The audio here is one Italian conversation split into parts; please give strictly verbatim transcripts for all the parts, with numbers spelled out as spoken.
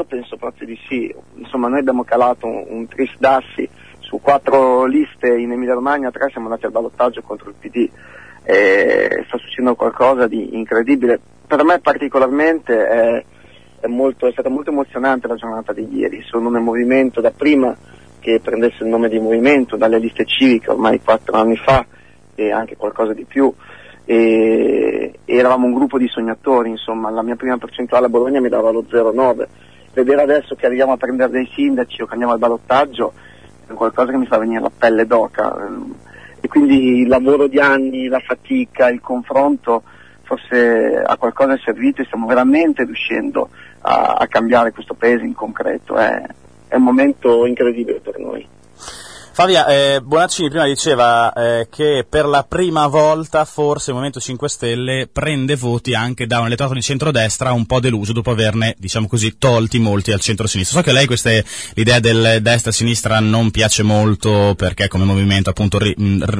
io penso proprio di sì. Insomma, noi abbiamo calato un, un tris dassi su quattro liste in Emilia Romagna, tre siamo andati al ballottaggio contro il P D. Eh, sta succedendo qualcosa di incredibile. Per me particolarmente è, è, molto, è stata molto emozionante la giornata di ieri. Sono nel movimento da prima che prendesse il nome di movimento, dalle liste civiche ormai quattro anni fa e anche qualcosa di più, e, e eravamo un gruppo di sognatori, insomma. La mia prima percentuale a Bologna mi dava lo zero virgola nove. Vedere adesso che arriviamo a prendere dei sindaci o che andiamo al ballottaggio è qualcosa che mi fa venire la pelle d'oca, e quindi il lavoro di anni, la fatica, il confronto forse a qualcosa è servito e stiamo veramente riuscendo a, a cambiare questo paese in concreto. È, è un momento incredibile per noi. Fabia, eh, Bonaccini prima diceva eh, che per la prima volta forse il Movimento cinque Stelle prende voti anche da un elettorato di centrodestra un po' deluso dopo averne, diciamo così, tolti molti al centro-sinistra. So che a lei queste, l'idea del destra-sinistra non piace molto perché come movimento appunto ri,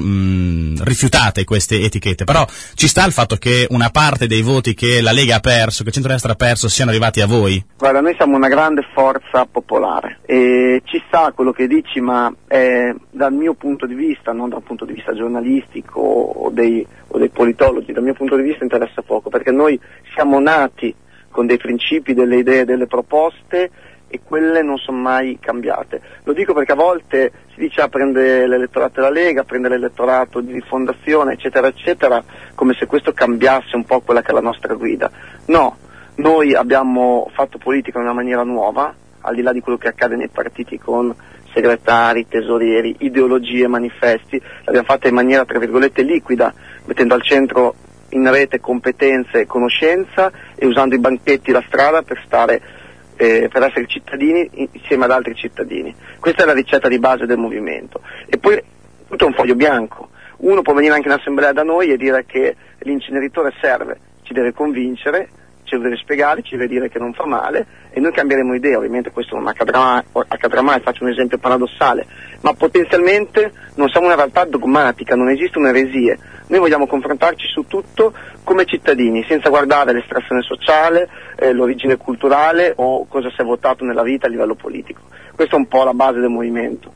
mh, rifiutate queste etichette, però ci sta il fatto che una parte dei voti che la Lega ha perso, che il centrodestra ha perso, siano arrivati a voi? Guarda, noi siamo una grande forza popolare e ci sta quello che dici, ma è dal mio punto di vista, non dal punto di vista giornalistico o dei, o dei politologi, dal mio punto di vista interessa poco, perché noi siamo nati con dei principi, delle idee, delle proposte e quelle non sono mai cambiate. Lo dico perché a volte si dice ah, prende l'elettorato della Lega, prende l'elettorato di Rifondazione, eccetera, eccetera, come se questo cambiasse un po' quella che è la nostra guida. No, noi abbiamo fatto politica in una maniera nuova, al di là di quello che accade nei partiti con segretari, tesorieri, ideologie, manifesti, l'abbiamo fatta in maniera tra virgolette liquida, mettendo al centro in rete competenze e conoscenza e usando i banchetti, la strada per stare eh, per essere cittadini insieme ad altri cittadini. Questa è la ricetta di base del movimento. E poi tutto è un foglio bianco. Uno può venire anche in assemblea da noi e dire che l'inceneritore serve, ci deve convincere, ci deve spiegare, ci deve dire che non fa male e noi cambieremo idea. Ovviamente questo non accadrà, accadrà mai, faccio un esempio paradossale, ma potenzialmente non siamo una realtà dogmatica, non esistono eresie. Noi vogliamo confrontarci su tutto come cittadini, senza guardare l'estrazione sociale, eh, l'origine culturale o cosa si è votato nella vita a livello politico. Questa è un po' la base del movimento.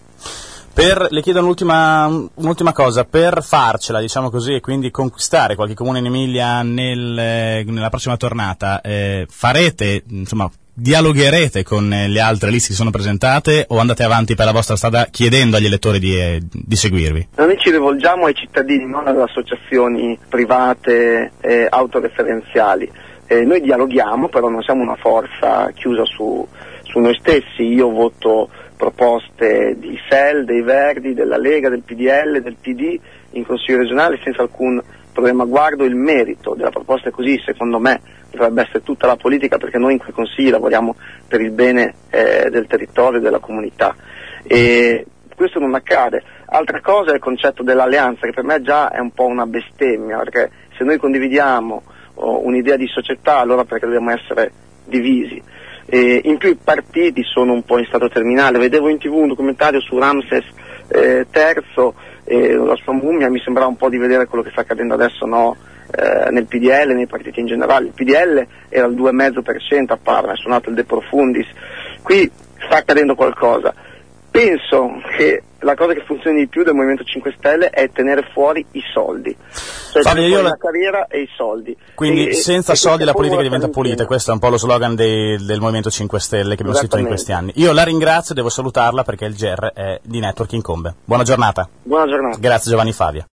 Per, le chiedo un'ultima, un'ultima cosa, per farcela, diciamo così, e quindi conquistare qualche comune in Emilia nel, nella prossima tornata, eh, farete, insomma, dialogherete con le altre liste che sono presentate o andate avanti per la vostra strada chiedendo agli elettori di, eh, di seguirvi? Noi ci rivolgiamo ai cittadini, non alle associazioni private eh, autoreferenziali. Eh, noi dialoghiamo, però non siamo una forza chiusa su, su noi stessi. Io voto proposte di S E L, dei Verdi, della Lega, del P D L, del P D in Consiglio regionale senza alcun problema. Guardo il merito della proposta e così secondo me dovrebbe essere tutta la politica, perché noi in quei consigli lavoriamo per il bene eh, del territorio e della comunità e questo non accade. Altra cosa è il concetto dell'alleanza, che per me già è un po' una bestemmia, perché se noi condividiamo oh, un'idea di società, allora perché dobbiamo essere divisi? E in più i partiti sono un po' in stato terminale. Vedevo in tv un documentario su Ramses eh, terzo e la sua mummia, mi sembrava un po' di vedere quello che sta accadendo adesso no, eh, nel P D L, nei partiti in generale. Il P D L era al due virgola cinque per cento a Parma, è suonato il De Profundis, qui sta accadendo qualcosa. Penso che la cosa che funzioni di più del Movimento cinque Stelle è tenere fuori i soldi, cioè Fabio, io la... la... la carriera e i soldi. Quindi e, senza e soldi la politica diventa insieme. pulita, questo è un po' lo slogan dei, del Movimento cinque Stelle che abbiamo sentito in questi anni. Io la ringrazio, devo salutarla perché il G R è di Network incombe. Buona giornata. Buona giornata. Grazie Giovanni Favia.